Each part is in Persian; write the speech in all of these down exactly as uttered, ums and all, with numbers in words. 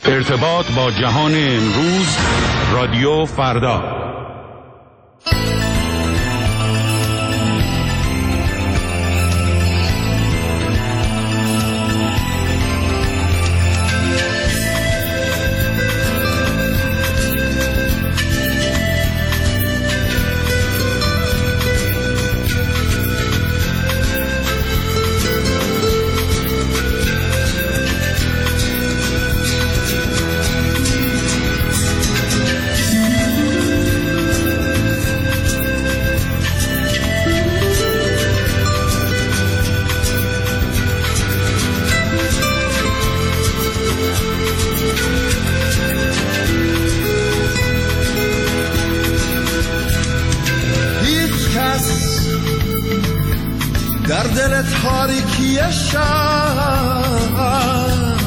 ارتباط با جهان امروز، رادیو فردا. در دل تاریکی شب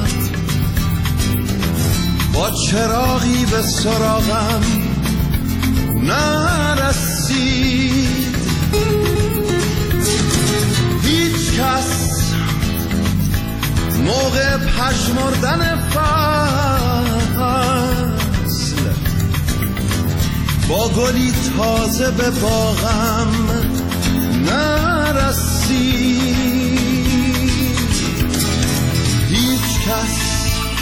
با چراغی به سراغم نرسید. هیچ کس موقع پژمردن فصل با گلی تازه به باغم نرسید. هیچ کس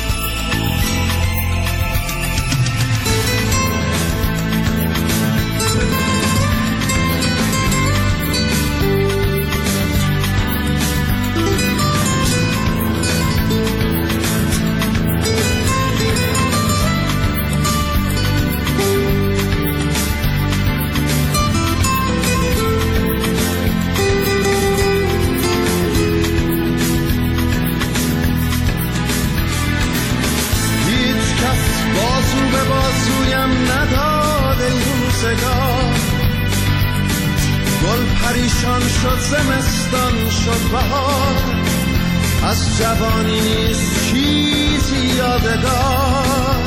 گل پریشان شد، زمستان شد بهار، از جوانی نیست چیزی یادگار.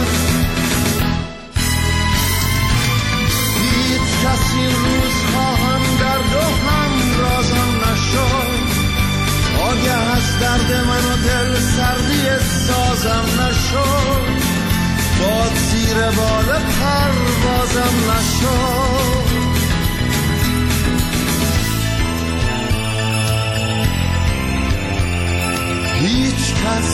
هیچ کس این روزها هم درد و هم رازم نشد، آگه از درد من و دل سردی سازم نشد، باد زیر بال پروازم نشد. هیچ کس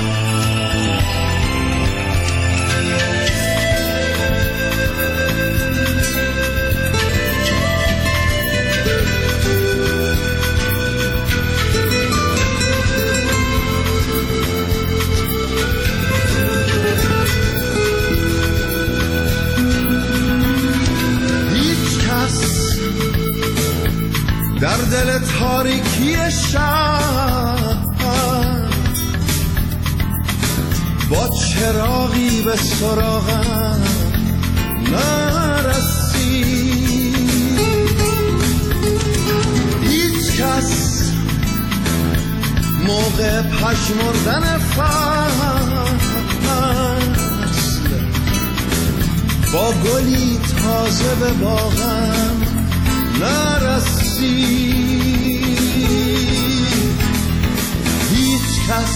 در دل تاریکی شب با چراغی به سراغم نرسید. هیچ کس موقع پژمردن فصل با گلی تازه به باغم نرسید. هیچ کس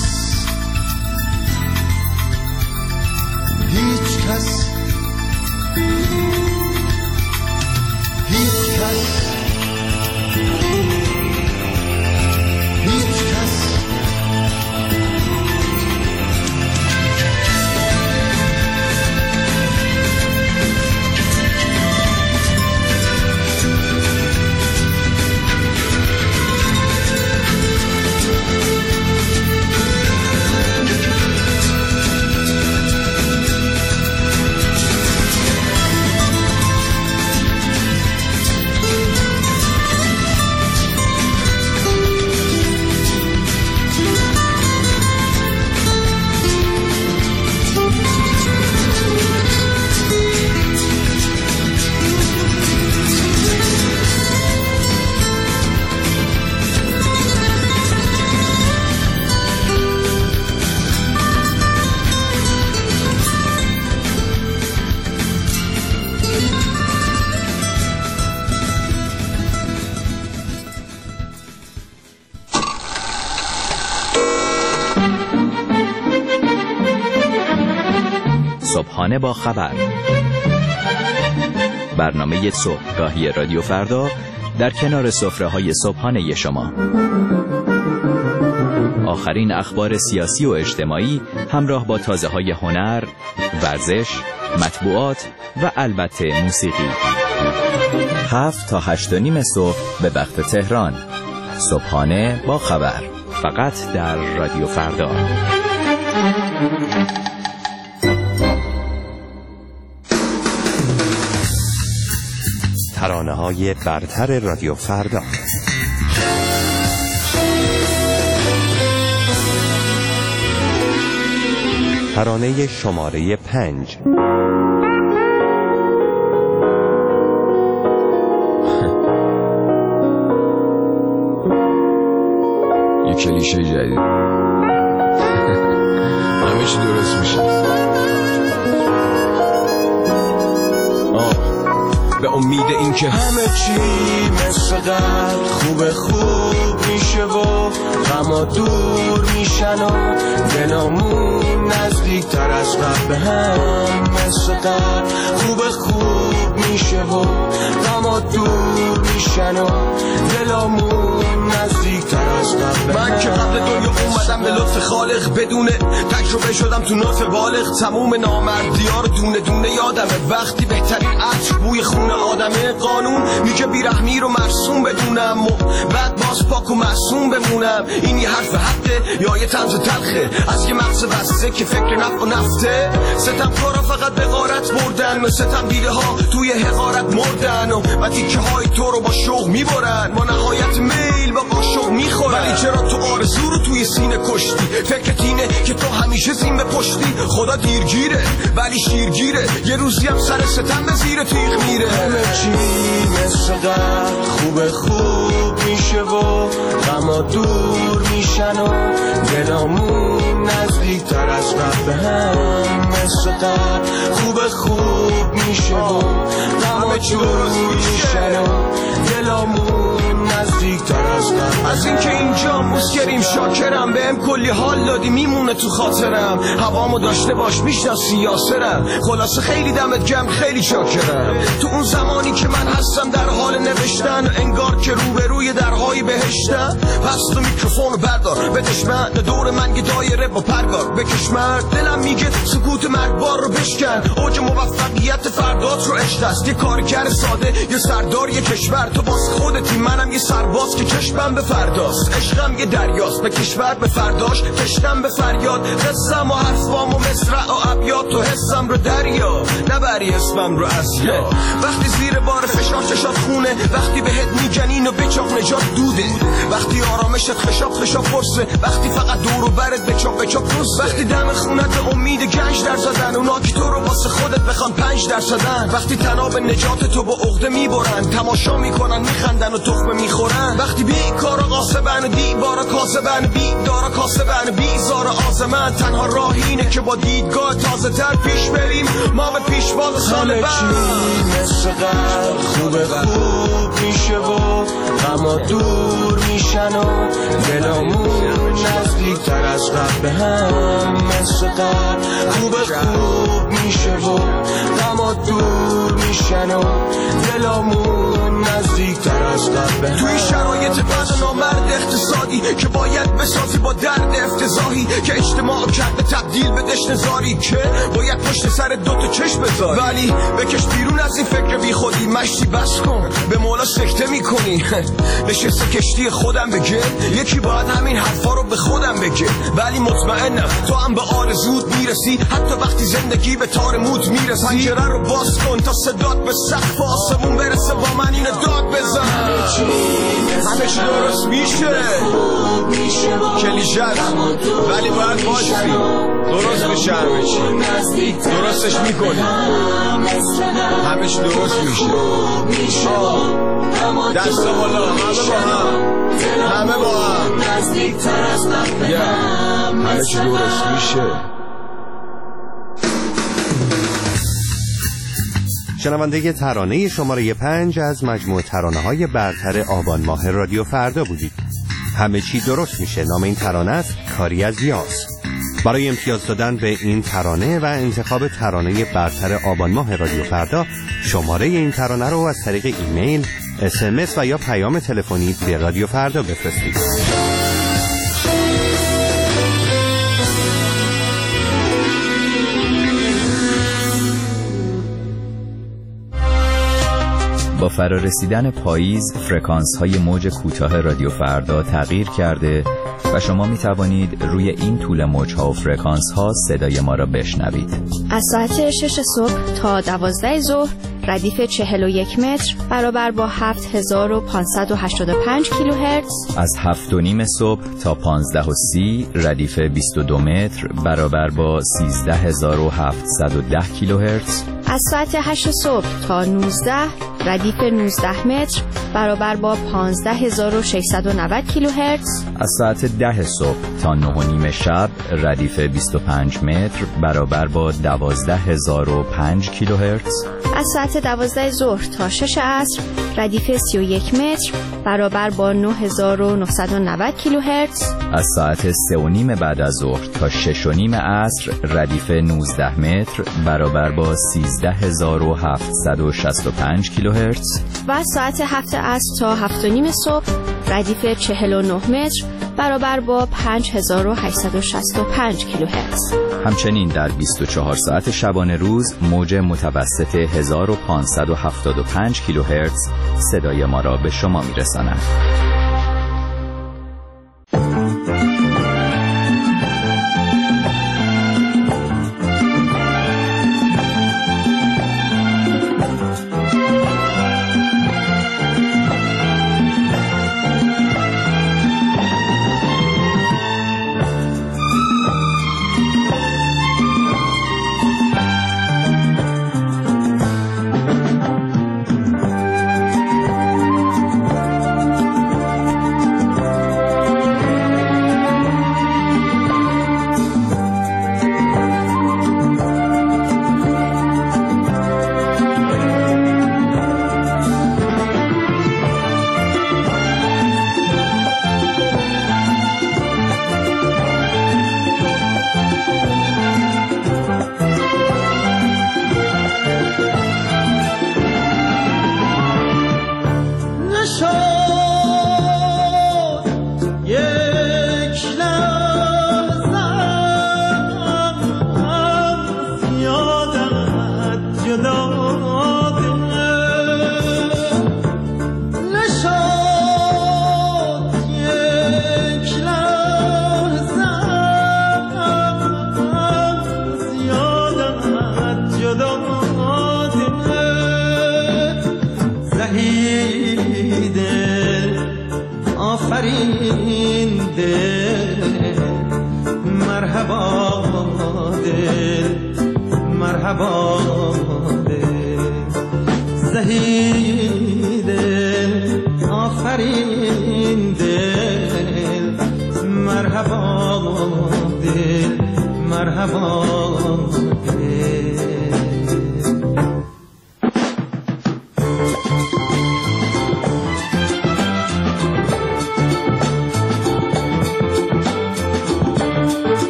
هیچ کس هیچ کس هیچ کس صبحانه با خبر، برنامه صبحگاهی رادیو فردا در کنار سفره‌های صبحانه شما. آخرین اخبار سیاسی و اجتماعی همراه با تازه‌های هنر، ورزش، مطبوعات و البته موسیقی. هفت تا هشت و نیم صبح به وقت تهران. صبحانه با خبر، فقط در رادیو فردا. ترانه‌های برتر رادیو فردا. ترانه شماره پنج. یه کلیشه جدید. همه چی درست میشه. به امید این که همه چی مثل قبل خوب خوب میشه و غما دور میشن و دلامون نزدیک تر از قبل به هم مثل قبل خوب خوب میشه و غما دور میشن و دلامون نزدیک تر از قبل. من که قبل دنیا اومدم به لطف خالق، بدون تجربه شدم تو نطف بالغ. تموم نامردی‌ها رو دونه دونه یادمه، وقتی بهترین عطر بوی خون آدمه. قانون میگه بیرحمی رو مرسوم بدونم و بعد باز پاک و معصوم بمونم. این یه حرف حقه یا یه طنز تلخه از یه مغز بسته که فکر نفت و نفته؟ ستم کارا فقط به غارت بردن، ستم دیده ها توی حقارت مردن و بعد تیکه های تو رو با شوق میبرن، با نهایت میل با قاشق میخورن. ولی چرا تو آرزو رو توی سینه کشتی؟ فکرت اینه که تو همیشه زین به پشتی. خدا دیرگیره ولی شیرگیره، یه روزی هم سر ستم به زیر تیغ میره. همه چی مثل قبل خوب خوب میشه و غما دور میشن و دلامون نزدیک تر از قبل به هم مثل قبل خوب خوب میشه و غما دور میشن و دلامون نزدیک تر از قبل. از این که اینجا مسکریم شاکرم، بهم کلی حال دادی میمونه تو خاطرم. هوامو داشته باش میشناسی یاسرم، خلاصه خیلی دمت گرم خیلی شاکرم. تو اون زمانی که من هستم در حال نوشتن، انگار که روبروی درهای بهشتم. پس تو میکروفونو بردار بدش من، دور من یه دایره با پرگار بکش مرد. دلم میگه سکوت مرگبار رو بشکن، اوج موفقیت فردات رو عشق است. یه کارگر ساده یه سردار یه کشور، تو باز خودتی منم یه سرباز که چشمم به فرداست. عشقم یه دریاست به کشور به فرداش کشتم به فریاد. قصم و حرفام و مصرع و ابیات، تو حسم رو دریا نبری اسمم رو از یا. وقتی زیر بار فشار چشات خونه، وقتی بهت میگن اینو بچاق نجات دوده، وقتی آرامشت خشاب خشاب پرسه، وقتی فقط دور و برت بچاق بچاق پرسه، وقتی دم خونت به امید گنج در زدن، اونا که تو رو واسه خودت بخوان پنج در زدن، وقتی تناب نجات تو با عقده میبرن، تماشا میکنن میخندن و تخمه میخورن، وقتی بی کارا قاسبن و دیوارا کاسبن، بی دارا کاسبن بیزار آزمن، تنها راه اینه که با دیدگاه تازه تر پیش بریم ما به پیشواز سال بعد. مثل قبل خوب خوب میشه و غما دور میشن و دلامون نزدیک تر از قبل به هم مثل قبل خوب خوب میشه و غما دور میشن و دلامون نزدیک تر از قبل به هم. توی شرایط بعد نامرد اقتصادی که باید بسازی با درد افتضاحی که اجتماع کرده تبدیل به دشنزاری که باید پشت سر دوتا چشم بذاری، ولی بکش بیرون از این فکر بی خودی، مشتی بس کن به مولا سکته میکنی. نشسته کشتی خودم بگه، یکی باید همین حرفا رو به خودم بگه، ولی مطمئنم تو هم به آرزوت میرسی حتی وقتی زندگی به تار موت میرسی. پنجره رو باز کن تا صدات به سقف آسمون برسه، با من اینو داد بزن. همه چی درست میشه، کلیشه ولی باید باشی، درست میشه همه چی، درستش میکنی، همه چی درست میشه. دست بالا، همه با هم، همه با هم، همه چی درست میشه. شنونده ترانه شماره پنج از مجموعه ترانه‌های برتر آبان ماه رادیو فردا بودید. همه چی درست میشه. نام این ترانه است کاری از یاس. برای امتیاز دادن به این ترانه و انتخاب ترانه برتر آبان ماه رادیو فردا، شماره این ترانه رو از طریق ایمیل، اس ام اس و یا پیام تلفنی به رادیو فردا بفرستید. با فرارسیدن پاییز، فرکانس های موج کوتاه رادیو فردا تغییر کرده و شما می توانید روی این طول موج ها و فرکانس ها صدای ما را بشنوید. از ساعت شش صبح تا دوازده ظهر ردیف چهل و یک متر برابر با هفت هزار و پانصد و هشتاد و پنج کیلوهرتز. از هفت و نیم صبح تا پانزده و سی ردیف بیست و دو متر برابر با سیزده هزار و هفتصد و ده کیلوهرتز. از ساعت هشت صبح تا نوزده ردیف نوزده متر برابر با پانزده هزار و ششصد و نود کیلوهرتز. از ساعت ده صبح تا نه و نیم شب ردیف بیست و پنج متر برابر با دوازده هزار و پنج کیلوهرتز. از ساعت دوازده ظهر تا شش عصر ردیف سی و یک متر برابر با نه هزار و نهصد و نود کیلوهرتز. از ساعت سه و نیم بعد از ظهر تا شش و نیم عصر ردیف نوزده متر برابر با سیزده هزار و هفتصد و شصت و پنج کیلوهرتز. و از ساعت هفت عصر تا هفت و نیم صبح ردیف چهل و نه متر برابر با پنج هزار و هشتصد و شصت و پنج کیلوهرتز. همچنین در بیست و چهار ساعت شبانه روز موج متوسط هزار و پانصد و هفتاد و پنج کیلوهرتز صدای ما را به شما میرساند.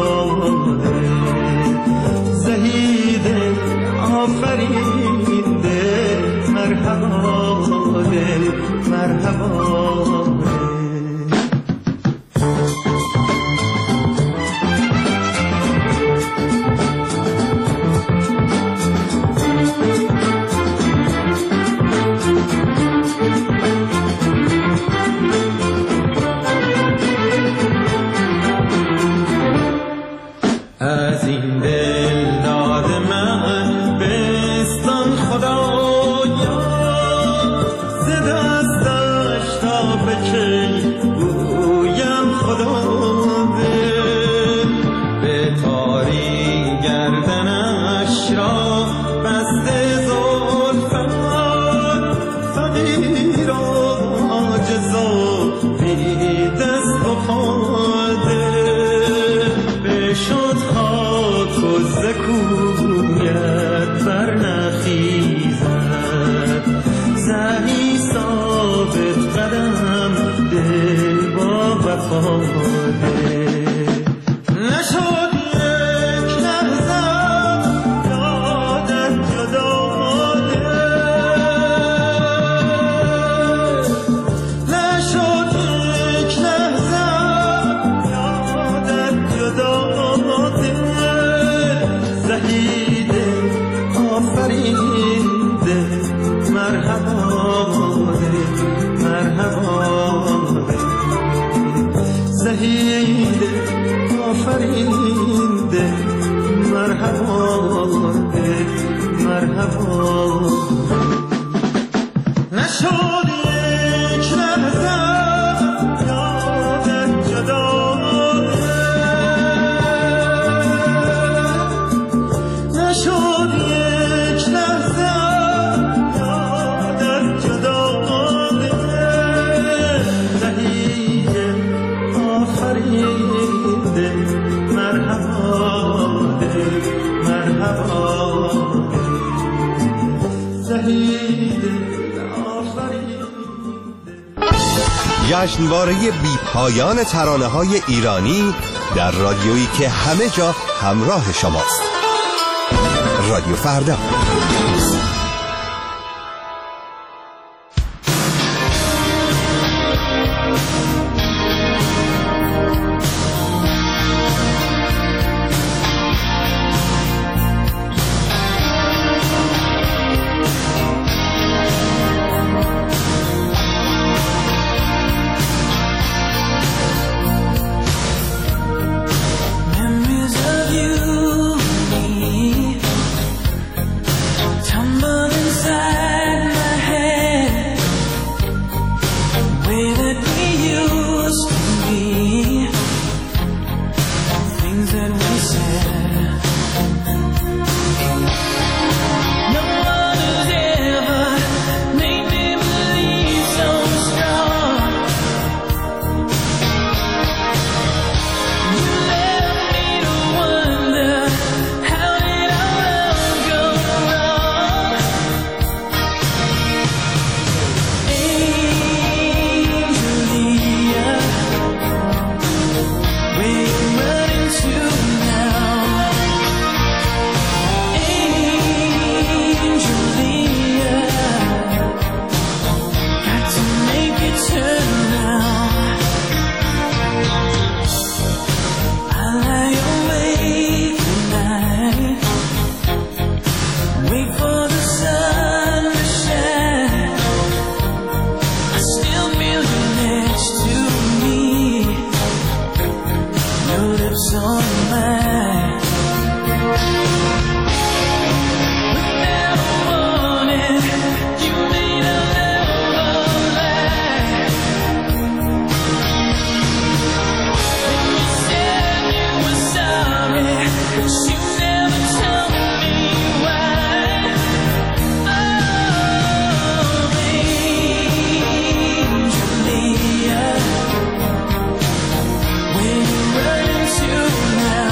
زهیده آفرینده مرحبا دل مرحبا از این دل داد من بستان خدایا ز دستش تا به کی گویم خدا دل به تاری گردنش را بسته زلفت فقیر و عاجز و بی دست و پا شد خاک و زکویت بر نخیزد زهی ثابت قدم دل با وفا نشد یک لحظه یادت جدا نشد یک لحظه یادت جدا زهیده آفرینده مرحبا مرحبا زهیده آفرینده مرحبا مرحبا نشد یک لحظه یادت جدا شد یک لحظه یادت جدا زهیده آفرینده مرحبا مرحبا زهیده آفرینده. جشنواره بی پایان ترانه‌های ایرانی در رادیویی که همه جا همراه شماست. رادیو فردا. When you run into now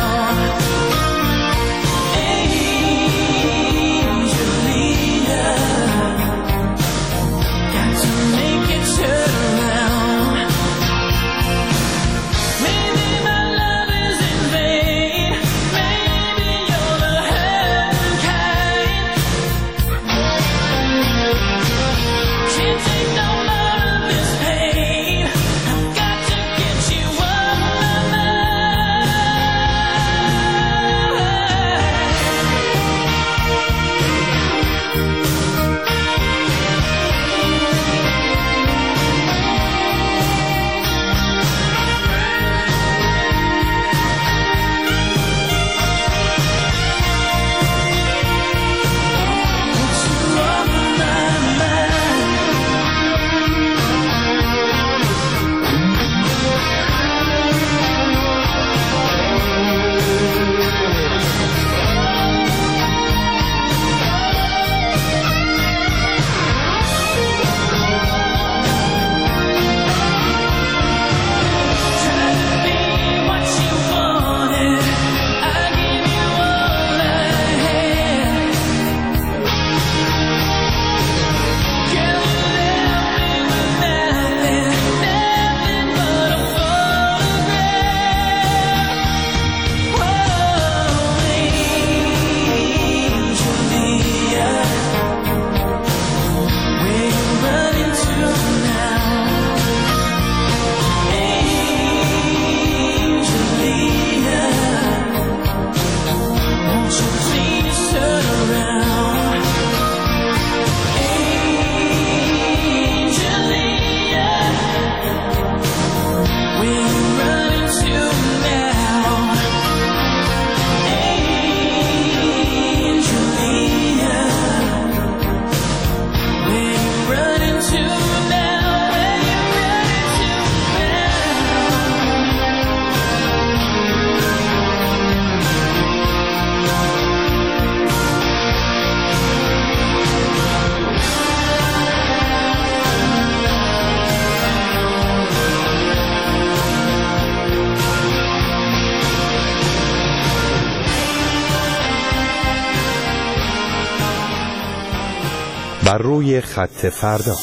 بر روی خط فردا.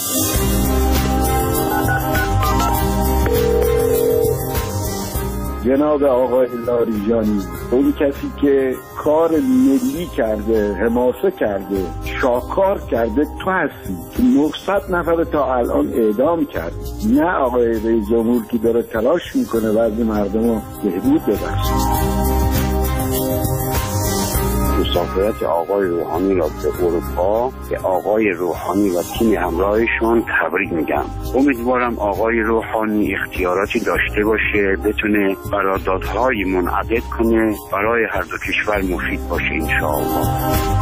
جناب آقای لاریجانی، اون کسی که کار ملی کرده، حماسه کرده، شاهکار کرده، تو هستی که نهصد نفر تا الان اعدام کرد، نه آقای رئیس جمهور که داره تلاش میکنه وضع مردم رو بهبود ببخشه. مسافرت آقای روحانی را به اروپا به آقای روحانی و تیم همراهشون تبریک میگم. امیدوارم آقای روحانی اختیاراتی داشته باشه، بتونه قراردادهای منعقد کنه، برای هر دو کشور مفید باشه انشاءالله.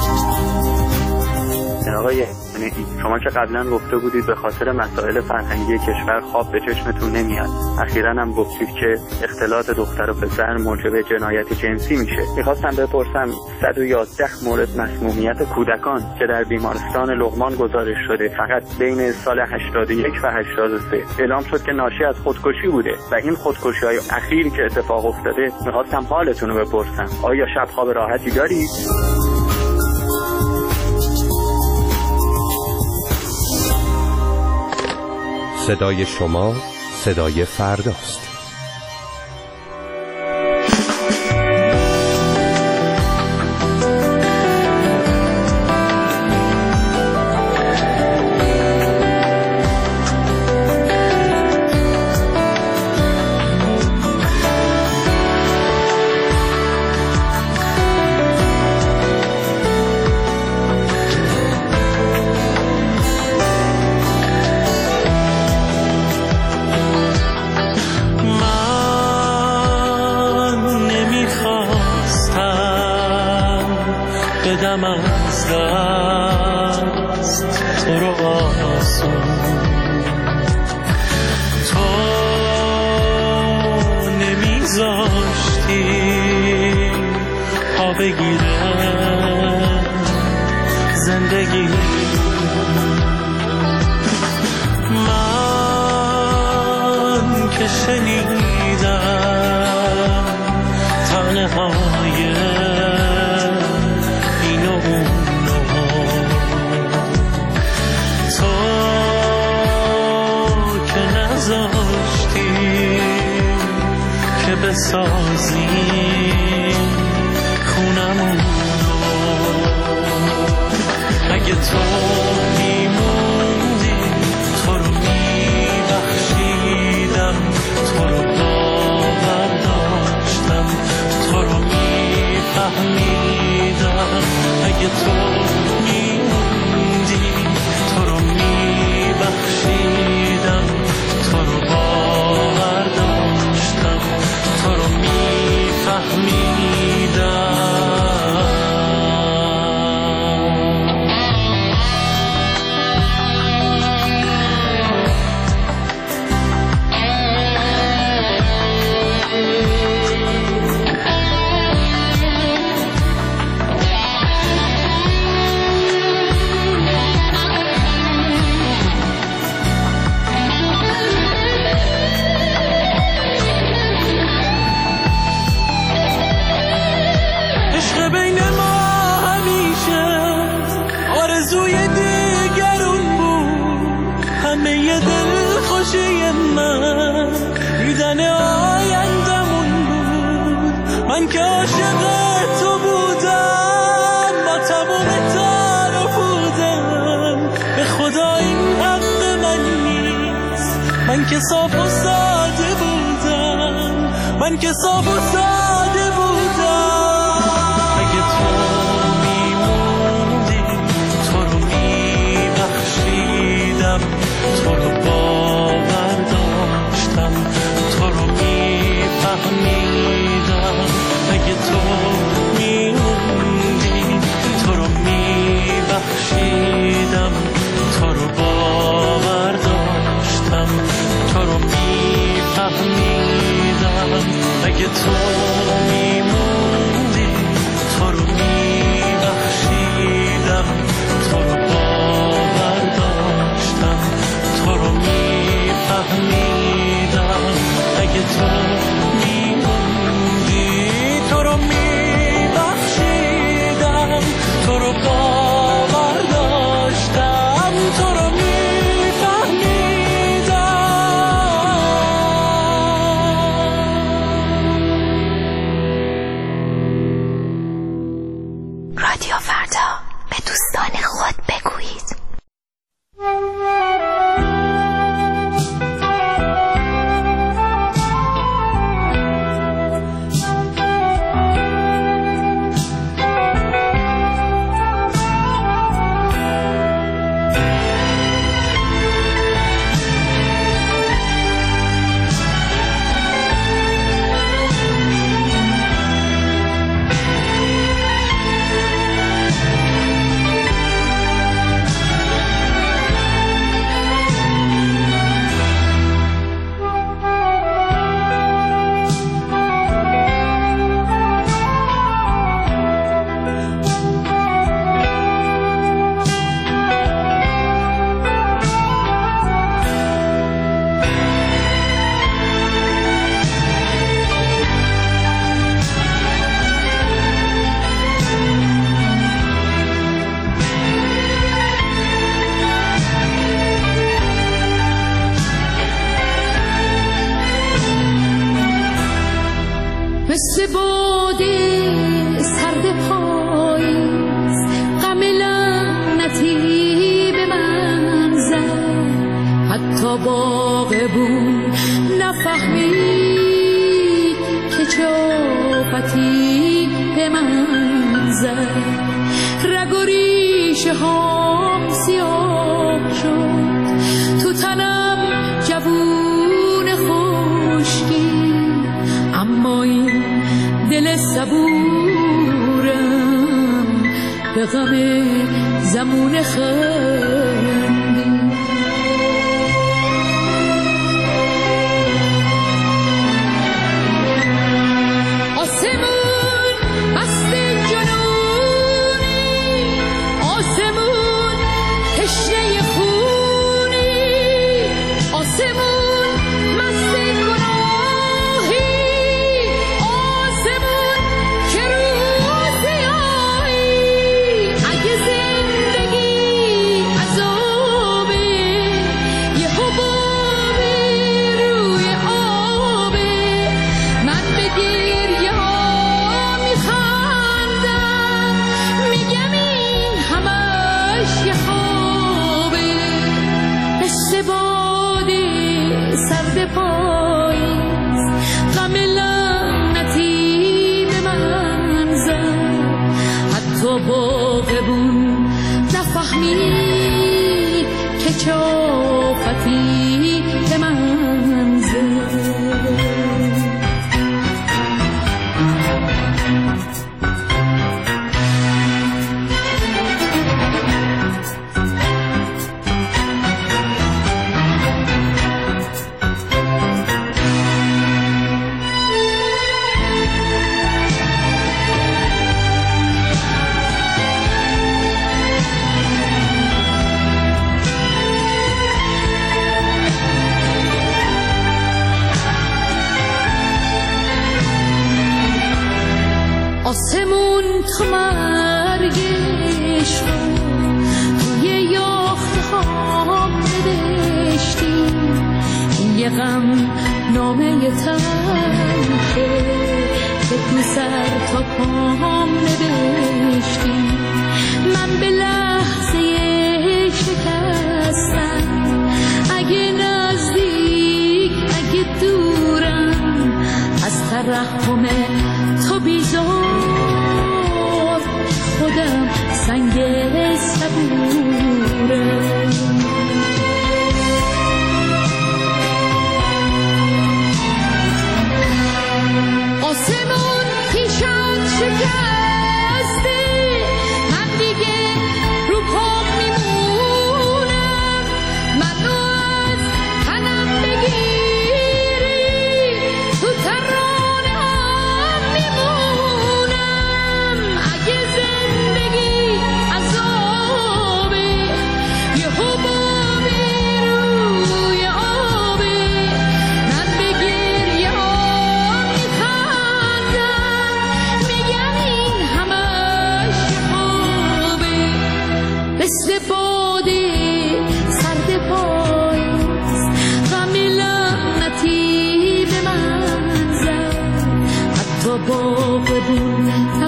آقای شما که قبلا گفته بودید به خاطر مسائل فرهنگی کشور خواب به چشمتون نمیاد، اخیراً هم گفتید که اختلاط دختر و پسر موجب جنایت جنسی میشه. میخواستم بپرسم صد و یازده مورد مسمومیت کودکان که در بیمارستان لقمان گزارش شده فقط بین سال هشتاد و یک و هشتاد و سه اعلام شد که ناشی از خودکشی بوده و این خودکشی‌های اخیر که اتفاق افتاده میخواستم حالتون رو بپرسم. آیا شب خواب راحتی دارید؟ صدای شما صدای فرداست. بدم از دست تو رو آسون، تو نمیذاشتی پا بگیره زندگی. من که شنیدم تنه های بسازی خونمون رو، اگه تو میموندی تو رو میبخشیدم، تو رو باور داشتم، تو رو میفهمیدم. اگه تو میموندی تو رو میبخشیدم، تو رو باور داشتم، تو رو میفهمیدم. من که عاشق تو بودم، با تمام تعارف بودم، به خدا این حق من نیست. من که صاف و ساده بودم، من که صاف و ساده بودم. اگه تو میموندی تو رو میبخشیدم، تو رو باور داشتم، تو رو میفهمیدم. اگه تو میموندی تو رو میبخشیدم، تو رو باور داشتم، تو رو میفهمیدم. اگه تو نفهمید که چوبتی به من زد، رگ و ریشه هام سیاه شد، تو تنم جوون خشکی، اما این دل صبورم به غم زمون خندی. آسمون مست جنونی، آسمون تشنه خونی، آسمون مست گناهی، آسمون که روزی آیی. اگه زندگی عذابه، یه حبابه روی آبه، من به گریه ها میخندم، میگم این همش یه خوابه. مثل باد سرد پاییز غم لعنتی به من زد، حتی باغبون نفهمید که چه آفتی به من زد. آسمون تو مرگش رو توی یاخته ها نوشتی، یه غم نامه تنکه به تو سر تا پام نوشتی. من به لحظه شکستم، اگه نزدیک اگه دورم، از ترحم تو بیزار خودم سنگ صبورم. آسمون پیشم شکسته، من دیگه رو پام میمونم، منو از تنم بگیری تو ترانه هم میمونم. اگه زندگی عذابه، یه حبابه روی آبه، من به گریه ها میخندم، میگم این همش خوابه. مثل باد سرد پاییز غم لعنتی به من زد، حتی باغبون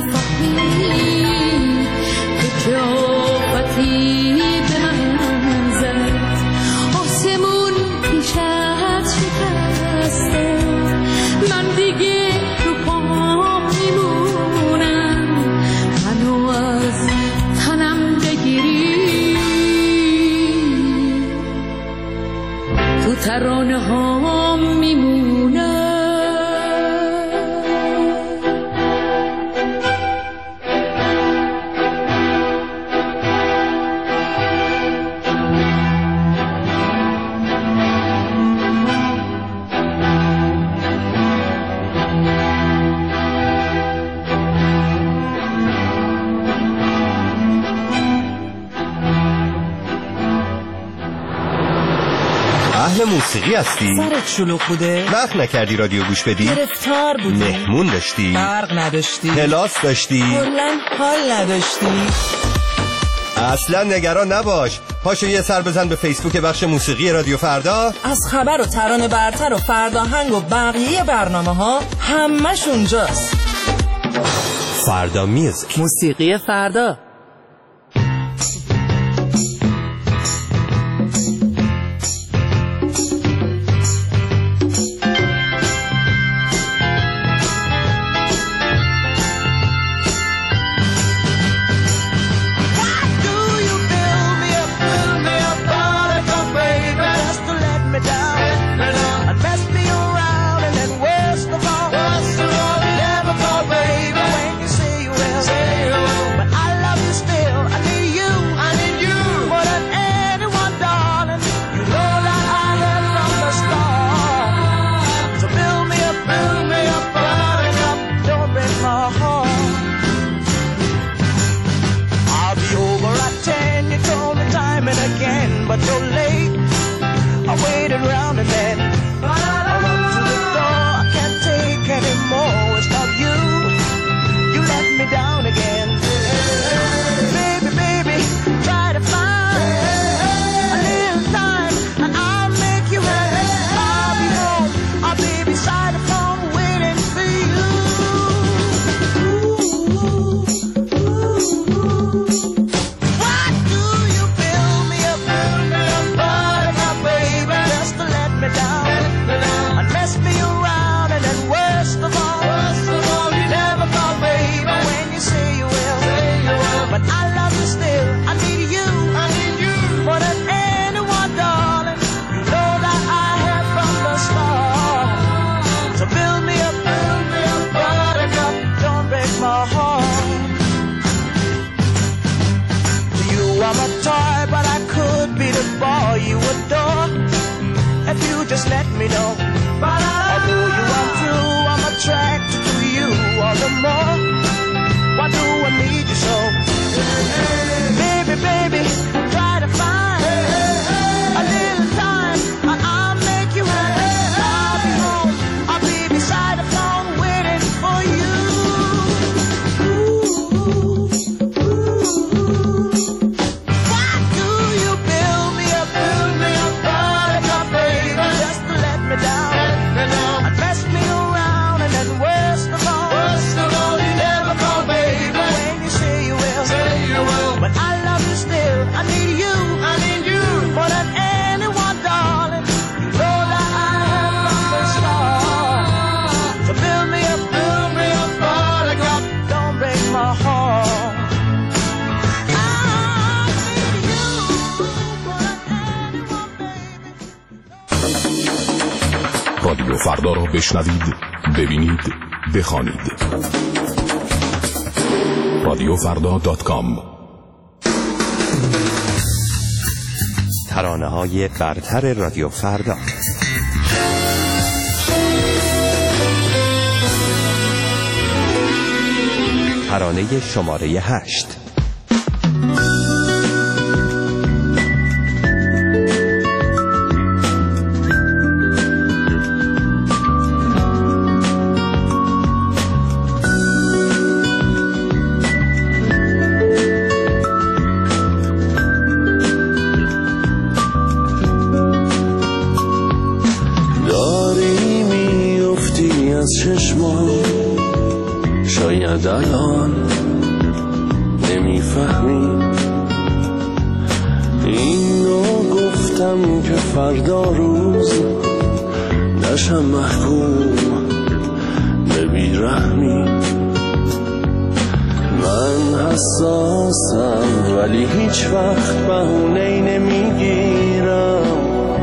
نفهمید که چه آفتی به من زد. آسمون پیشت شکسته، من دیگه رو پام میمونم، منو از تنم بگیری تو ترانه ها میمونم. اهل موسیقی هستی؟ سرت شلوغ بوده؟ وقت نکردی رادیو گوش بدی؟ گرفتار بودی؟ مهمون داشتی؟ برق نداشتی؟ کلاس داشتی؟ کلاً حال نداشتی؟ اصلا نگران نباش، پاشو یه سر بزن به فیسبوک بخش موسیقی رادیو فردا. از خبر و ترانه برتر و فرداهنگ و بقیه برنامه ها همش اونجاست. فردا میوزیک، موسیقی فردا. coming again, but you're late. I waited around and then I run to the door. I can't take any more. It's not you. You let me down again. Baby, baby, try to find a little time and I'll make you happy. I'll be home. I'll be beside the phone waiting for you. Why do you build me up, build me up, buttercup, baby, just to let me down and mess me around? And then worst of all, worst of all, you never call, baby, when you say you will. But I love you still. I need you. I need you more than anyone, darling. You know that I have from the start. So build me up, build me up, buttercup. Don't break my heart. You are my toy, but I could be the boy you adore if you just let me know. Although you are true, I'm attracted to you all the more. Why do I need you so? Baby, baby, try to find a little time and I'll make you happy. I'll be home, I'll be beside the phone waiting for you. Why do you build me up, build me up, buttercup, baby, just to let me down and mess me around? And then worst of all, worst of all, you never call, baby, when you say you will. Say you will. But I love you still. I need you. I need you more than anyone, darling. You know that I have from the start. So build me up, build me up, buttercup. Don't break my heart. I need you more than anyone, baby. رادیو فردا را بشنوید، ببینید، بخوانید. رادیو فردا دات کام. ترانه های برتر رادیو فردا. ترانه شماره هشت. شاید الان نمیفهمی اینو گفتم که فردا روز نشم محکوم به بیرحمی. من حساسم ولی هیچ وقت بهونه‌ای نمیگیرم.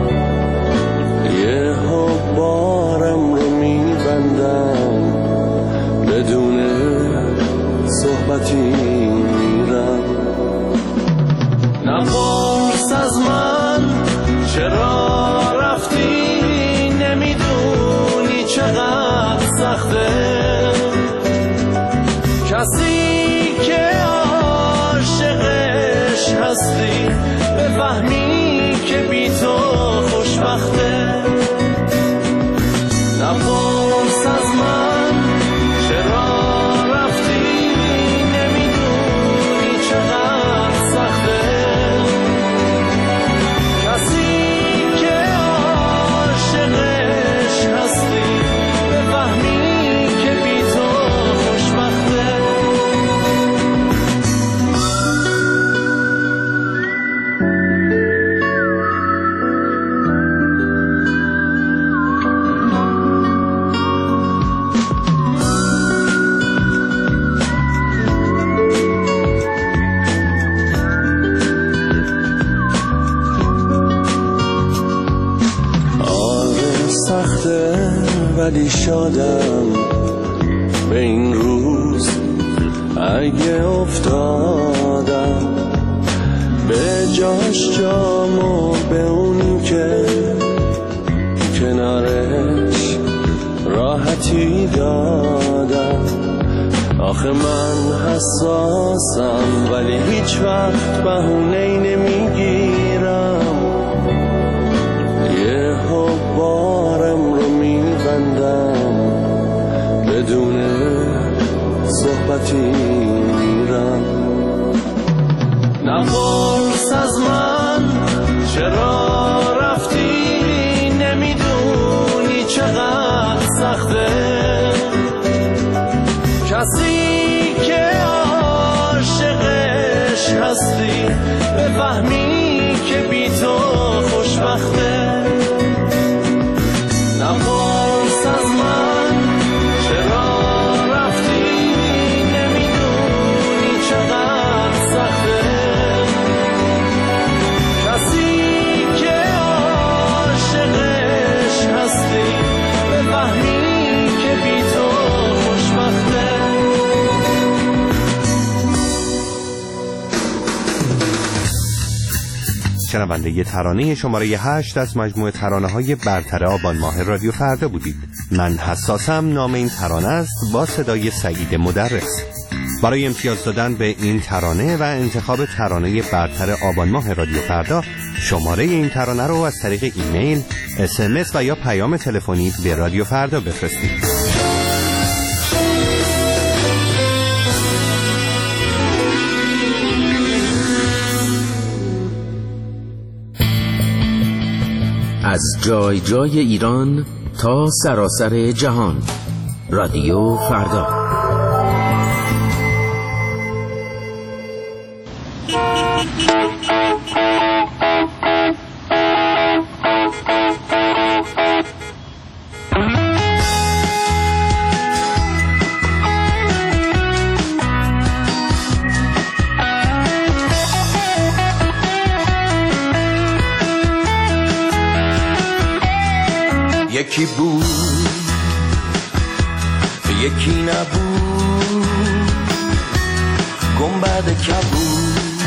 یه ها بارم رو میبندم بدون صحبتی میرم. نپرس از من چرا رفتی، نمیدونی چقدر سخته کسی که عاشقش هستی بفهمی که بی تو خوشبخته. نپرس از من چرا رفتی، نمیدونی چقدر سخته کسی که عاشقش هستی بفهمی که بی تو خوشبخته. ولی شادم به این روز اگه افتادم به جاش جامو به اون که کنارش راحتی دادم. آخه من حساسم ولی هیچ وقت بهونه‌ای نمیگی راحتی میرم. نپرس از من چرا رفتی، نمیدونی چقدر سخته. کسی که عاشقش هستی بفهمی که بی تو خوشبخته. نپرس از من چرا رفتی، نمیدونی چقدر سخته. کسی که عاشقش هستی بفهمی که بی تو خوشبخته. شنونده ی ترانه شماره هشت از مجموعه ترانه های برتر آبان ماه رادیو فردا بودید. من حساسم نام این ترانه است، با صدای سعید مدرس. برای امتیاز دادن به این ترانه و انتخاب ترانه برتر آبان ماه رادیو فردا، شماره این ترانه رو از طریق ایمیل، اس ام اس و یا پیام تلفنی به رادیو فردا بفرستید. از جای جای ایران تا سراسر جهان، رادیو فردا. یکی بود یکی نبود، گنبد کبود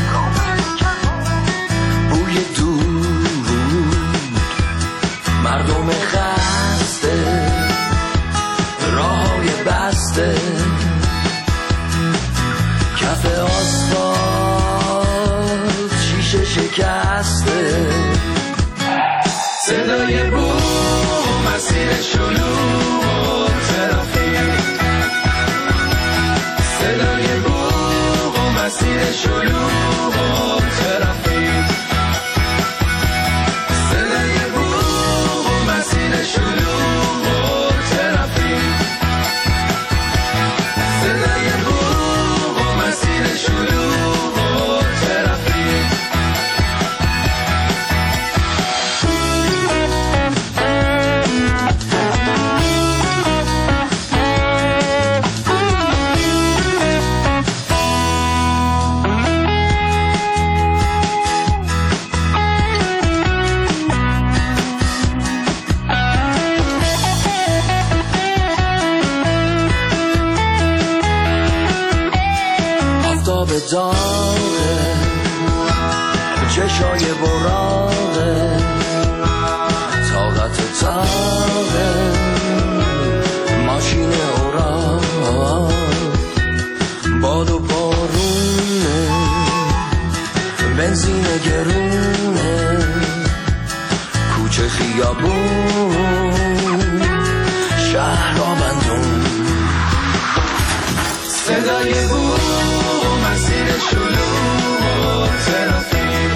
بوی دود، مردم خسته راههای بسته، کف آسفالت شیشه شکسته، صدای بود مسیر شلوغ و ترافیک، صدای بوق و مسیر شلوغ و ترافیک، صدای بوق و مسیر شلوغ و ترافیک، صدای بوق و مسیر شلوغ و ترافیک. داغه چشای براغه، طاقت تاغه ماشین اوراق، باد و بارونه بنزین گرونه، کوچه خیابون شهر آبندون، صدای بود مسیر شلوغ و ترافیک،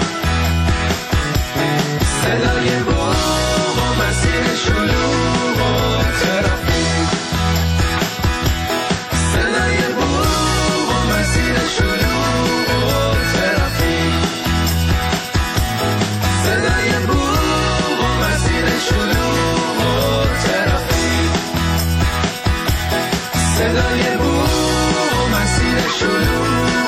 صدای بوق و مسیر شلوغ و ترافیک، صدای بوق و مسیر شلوغ و ترافیک، صدای بوق و مسیر شلوغ و ترافیک، صدای بوق و مسیر شلوغ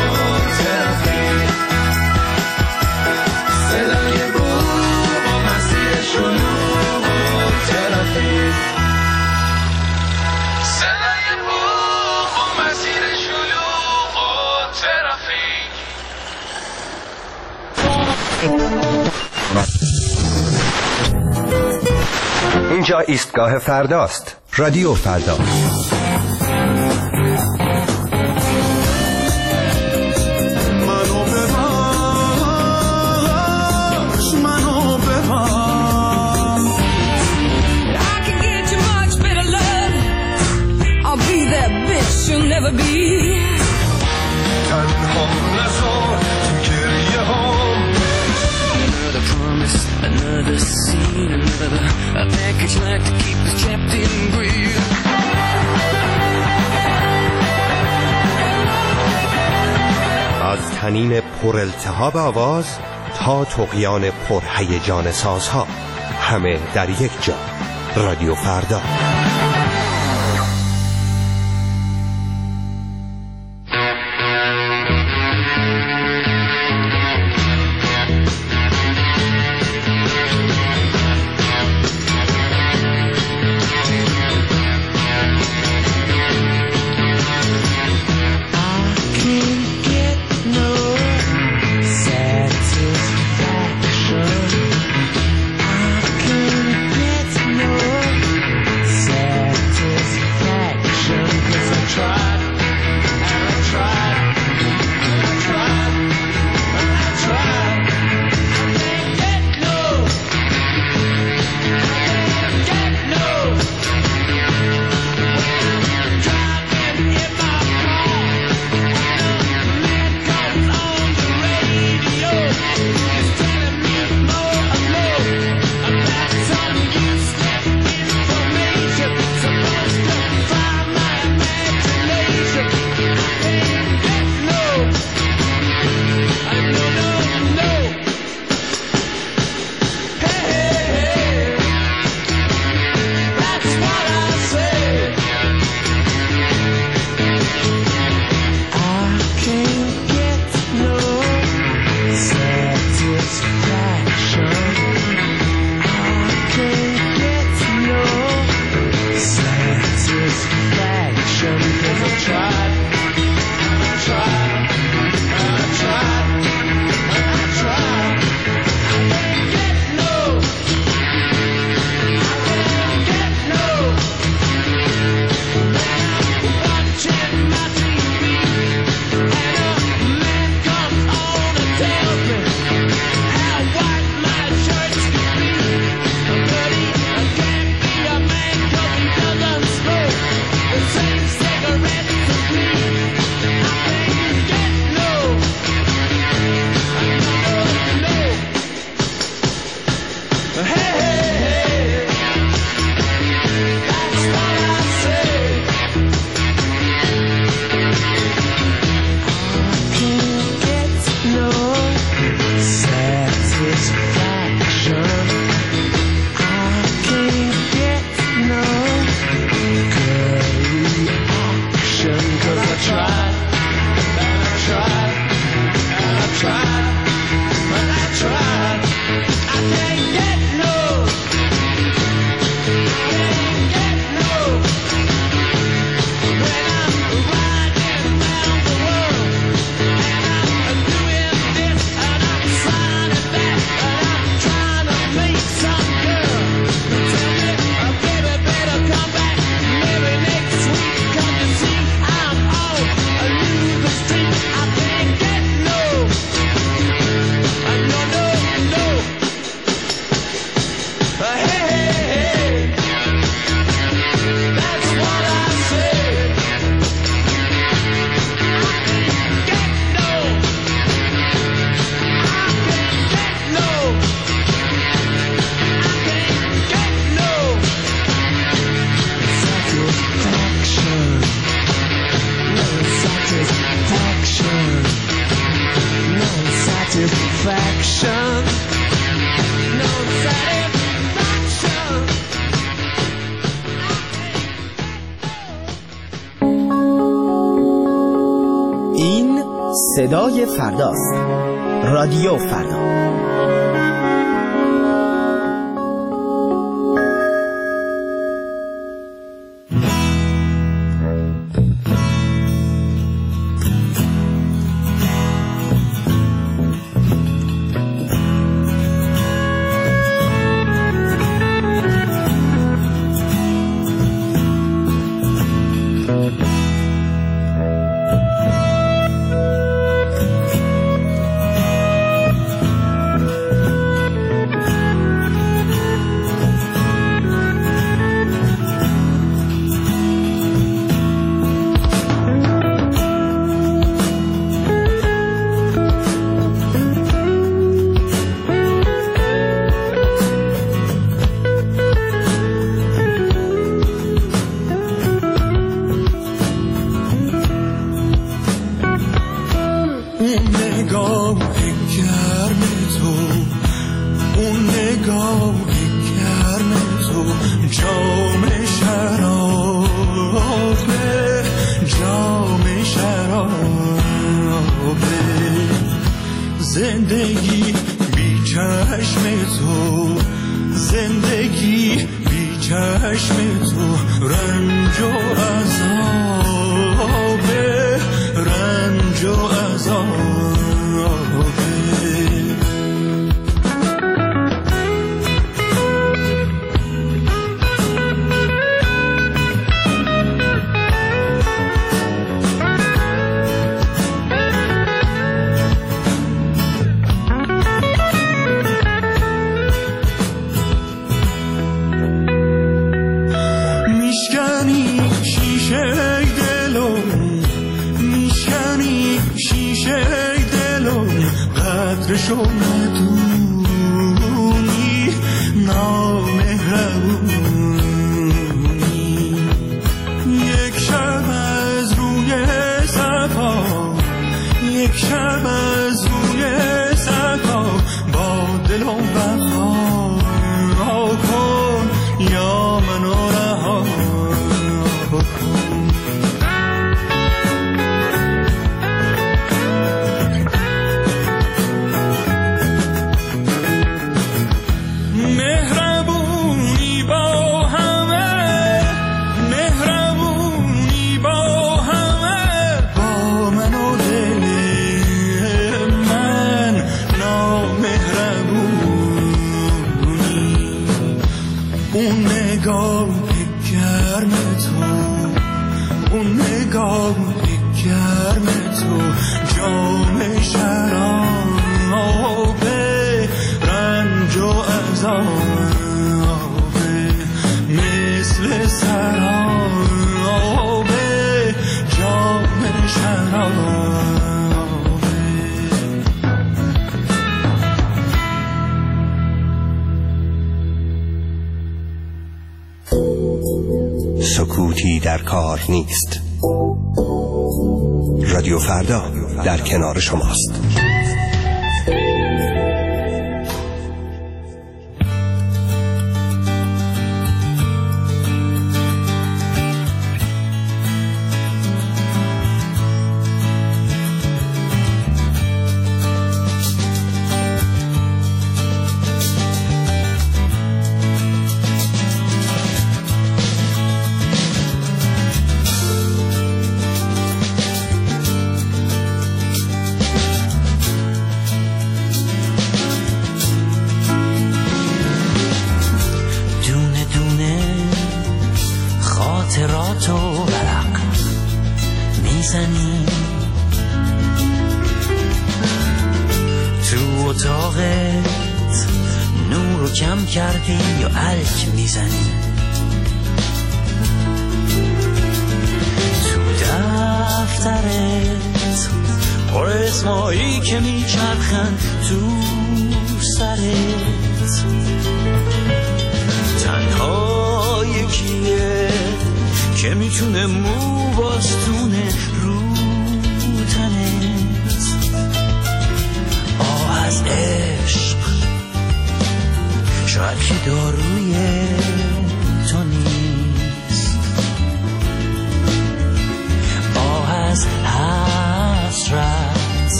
اینجا ایستگاه فرداست. رادیو فردا. منو ببخش منو ببخش. I can get you much better love. I'll be that bitch you'll never be. از تنین پرالتهاب آواز تا طغیان پرهیجان سازها، همه در یک جا. رادیو فردا. صدای فرداست. رادیو فردا. اون نگاه گرم تو، اون نگاه گرم تو، جام شرابه، جام شرابه. زندگی بی چشم تو، زندگی بی چشم تو، رنج و عذابه، رنج و عذابه. قدرشو ندونی، نامهربونی. یک شب از روی صفا، یک شب از روی صفا، با دل و وفا کن یا منو رها کن. سکوتی در کار نیست. رادیو فردا در کنار شماست.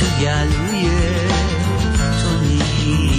تو گلوی تو نیست.